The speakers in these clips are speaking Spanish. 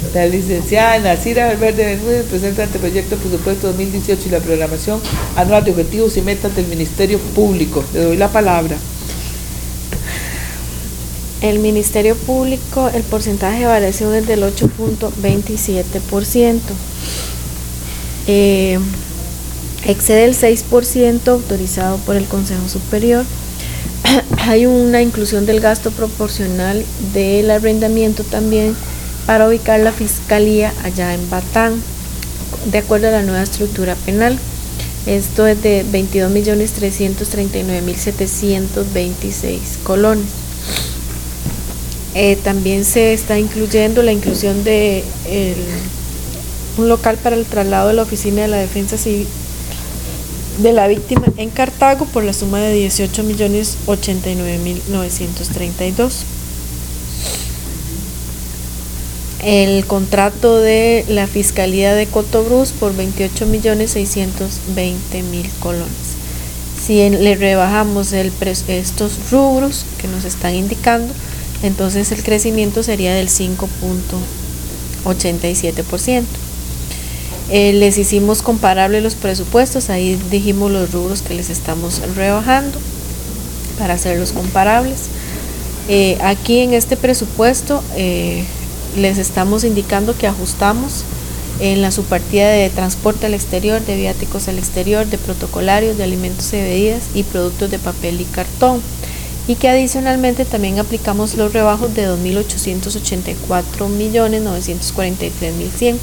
La licenciada Nacira Valverde Bermúdez presenta el proyecto de presupuesto 2018 y la programación anual de objetivos y metas del Ministerio Público. Le doy la palabra. El Ministerio Público, el porcentaje de variación es del 8.27%. Excede el 6% autorizado por el Consejo Superior. Hay una inclusión del gasto proporcional del arrendamiento también para ubicar la fiscalía allá en Batán, de acuerdo a la nueva estructura penal. Esto es de 22.339.726 colones. También se está incluyendo la inclusión de un local para el traslado de la Oficina de la Defensa Civil de la Víctima en Cartago por la suma de 18.089.932. El contrato de la Fiscalía de Cotobruz por 28.620.000 colones. Si le rebajamos estos rubros que nos están indicando, entonces el crecimiento sería del 5.87%. Les hicimos comparables los presupuestos, ahí dijimos los rubros que les estamos rebajando para hacerlos comparables. Aquí en este presupuesto les estamos indicando que ajustamos en la subpartida de transporte al exterior, de viáticos al exterior, de protocolarios, de alimentos y bebidas y productos de papel y cartón, y que adicionalmente también aplicamos los rebajos de 2.884.943.100.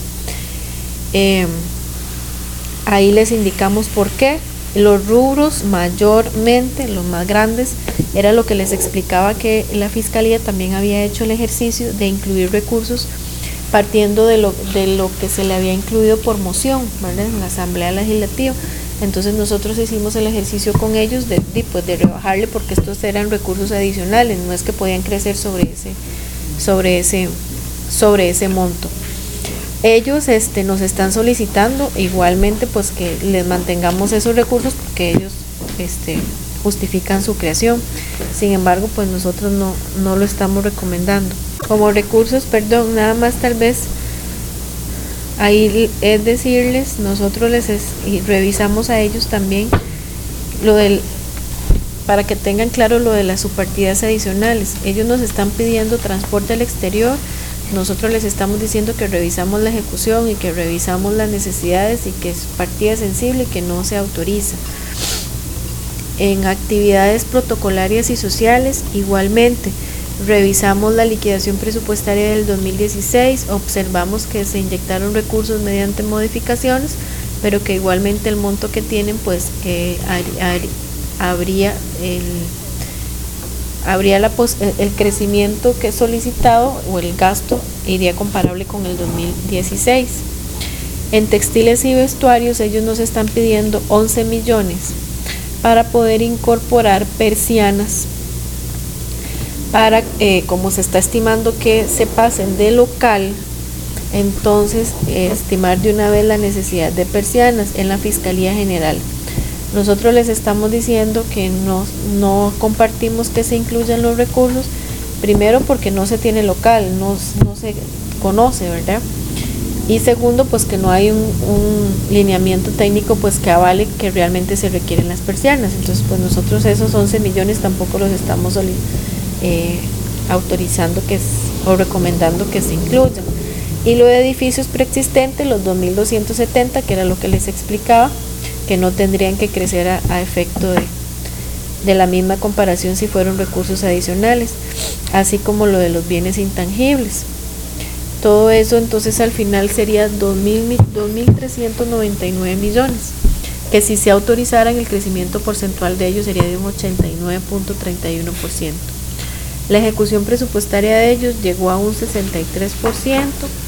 Ahí les indicamos por qué. Los rubros mayormente, los más grandes, era lo que les explicaba, que la Fiscalía también había hecho el ejercicio de incluir recursos partiendo de lo que se le había incluido por moción, ¿verdad?, en la Asamblea Legislativa. Entonces nosotros hicimos el ejercicio con ellos de rebajarle, porque estos eran recursos adicionales, no es que podían crecer sobre ese monto. Ellos nos están solicitando igualmente pues que les mantengamos esos recursos, porque ellos justifican su creación. Sin embargo, pues nosotros no lo estamos recomendando. Como recursos, nada más tal vez ahí es decirles, nosotros y revisamos a ellos también para que tengan claro lo de las subpartidas adicionales. Ellos nos están pidiendo transporte al exterior. Nosotros les estamos diciendo que revisamos la ejecución y que revisamos las necesidades y que es partida sensible y que no se autoriza. En actividades protocolarias y sociales, igualmente, revisamos la liquidación presupuestaria del 2016, observamos que se inyectaron recursos mediante modificaciones, pero que igualmente el monto que tienen, pues habría el crecimiento que es solicitado, o el gasto iría comparable con el 2016. En textiles y vestuarios, ellos nos están pidiendo 11 millones para poder incorporar persianas, para como se está estimando que se pasen de local, entonces estimar de una vez la necesidad de persianas en la Fiscalía General. Nosotros les estamos diciendo que no compartimos que se incluyan los recursos, primero porque no se tiene local, no se conoce, ¿verdad? Y segundo, pues que no hay un lineamiento técnico pues que avale que realmente se requieren las persianas. Entonces, pues nosotros esos 11 millones tampoco los estamos autorizando o recomendando que se incluyan. Y lo de edificios preexistentes, los 2.270, que era lo que les explicaba, que no tendrían que crecer a efecto de la misma comparación si fueron recursos adicionales, así como lo de los bienes intangibles. Todo eso entonces al final sería 2.399 millones, que si se autorizaran el crecimiento porcentual de ellos sería de un 89.31%. La ejecución presupuestaria de ellos llegó a un 63%.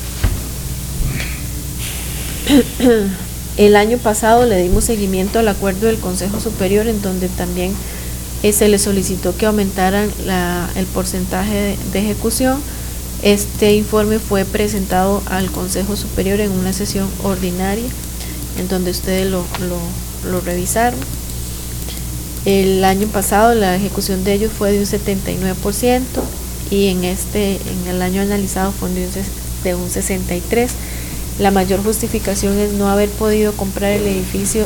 El año pasado le dimos seguimiento al acuerdo del Consejo Superior, en donde también se le solicitó que aumentaran el porcentaje de ejecución. Este informe fue presentado al Consejo Superior en una sesión ordinaria, en donde ustedes lo revisaron. El año pasado la ejecución de ellos fue de un 79% y en el año analizado fue de un de un 63%. La mayor justificación es no haber podido comprar el edificio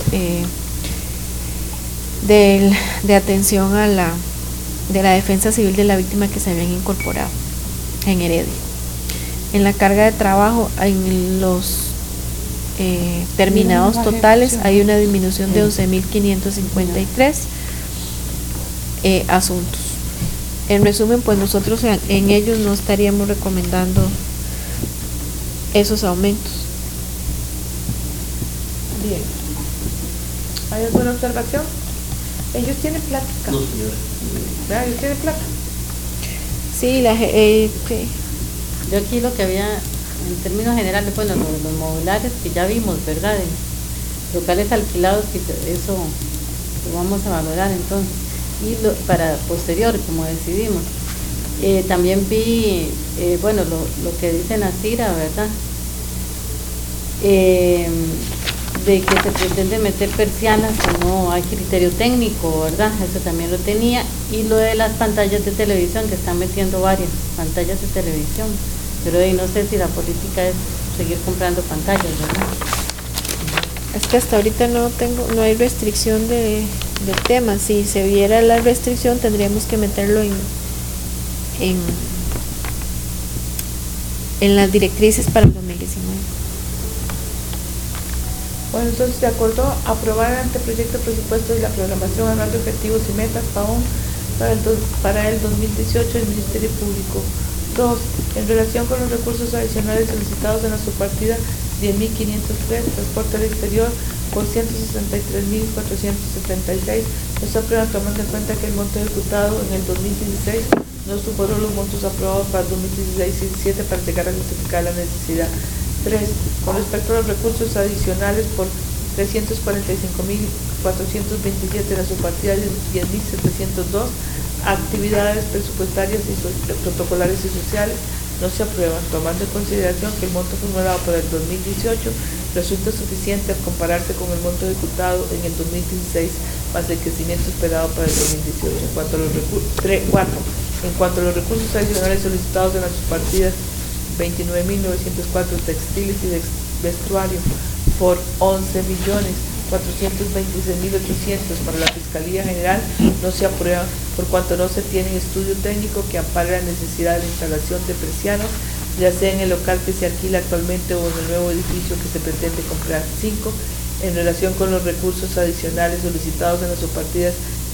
de atención a de la defensa civil de la víctima que se habían incorporado en Heredia. En la carga de trabajo, en los terminados totales, hay una disminución de 11.553 asuntos. En resumen, pues nosotros en ellos no estaríamos recomendando esos aumentos. Bien. ¿Hay alguna observación? Ellos tienen plática. No, señora. ¿Verdad? Ellos tienen plata. Sí, sí. Yo aquí lo que había, en términos generales, bueno, los modulares que ya vimos, ¿verdad? De locales alquilados, que eso lo vamos a valorar entonces. Y para posterior, como decidimos. También vi, bueno, lo que dice Nasira, ¿verdad? De que se pretende meter persianas o no hay criterio técnico, ¿verdad? Eso también lo tenía. Y lo de las pantallas de televisión, que están metiendo varias pantallas de televisión. Pero no sé si la política es seguir comprando pantallas, ¿verdad? Es que hasta ahorita no hay restricción del tema. Si se viera la restricción, tendríamos que meterlo en las directrices para el 2019. Bueno, entonces se acordó aprobar el anteproyecto de presupuestos y la programación anual de objetivos y metas PAON para el 2018 del Ministerio Público. 2. En relación con los recursos adicionales solicitados en la subpartida 10.503, transporte al exterior por 163.476, no se aprueban tomando en cuenta que el monto ejecutado en el 2016 no superó los montos aprobados para el 2016 y 2017 para llegar a justificar la necesidad. 3. Con respecto a los recursos adicionales por 345.427 en la subpartida 10.702, actividades presupuestarias y protocolares y sociales, no se aprueban, tomando en consideración que el monto formulado para el 2018 resulta suficiente al compararse con el monto ejecutado en el 2016 más el crecimiento esperado para el 2018. En cuanto a los recursos adicionales solicitados en las subpartidas 29.904 textiles y vestuario por 11.426.800 para la Fiscalía General, no se aprueban por cuanto no se tiene estudio técnico que ampare la necesidad de la instalación de persianas, ya sea en el local que se alquila actualmente o en el nuevo edificio que se pretende comprar. 5. En relación con los recursos adicionales solicitados en las subpartidas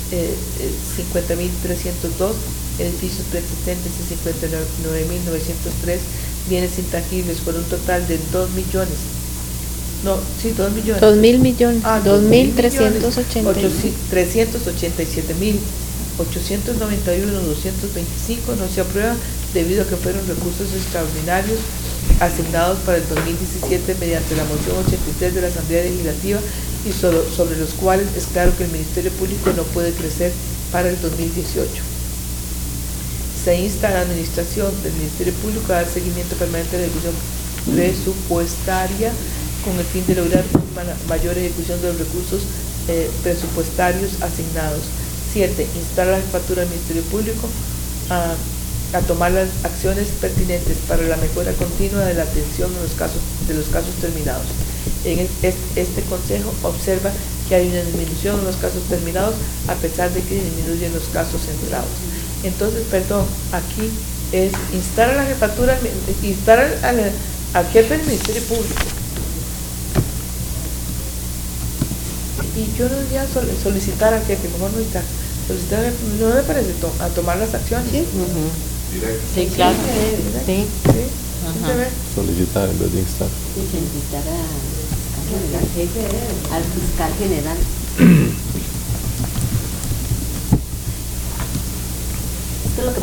50.302, edificios preexistentes y 59.903, bienes intangibles por un total de 2 millones. No, sí, 2 millones. 2.000 millones. 387.891.225 no se aprueban debido a que fueron recursos extraordinarios asignados para el 2017 mediante la moción 83 de la Asamblea Legislativa y sobre los cuales es claro que el Ministerio Público no puede crecer para el 2018. Se insta a la Administración del Ministerio Público a dar seguimiento permanente a la ejecución presupuestaria con el fin de lograr una mayor ejecución de los recursos presupuestarios asignados. 7. Instar a la Jefatura del Ministerio Público a tomar las acciones pertinentes para la mejora continua de la atención de los casos terminados. Este Consejo observa que hay una disminución en los casos terminados a pesar de que disminuyen los casos centrados. Entonces, perdón, aquí es instar a la Jefatura, instar al jefe del Ministerio Público. Y yo no diría solicitar al jefe, mejor no está. Solicitar, ¿no le parece a tomar las acciones? Sí, sí, claro. Sí. Solicitar en vez de instar. Sí, solicitar al fiscal general.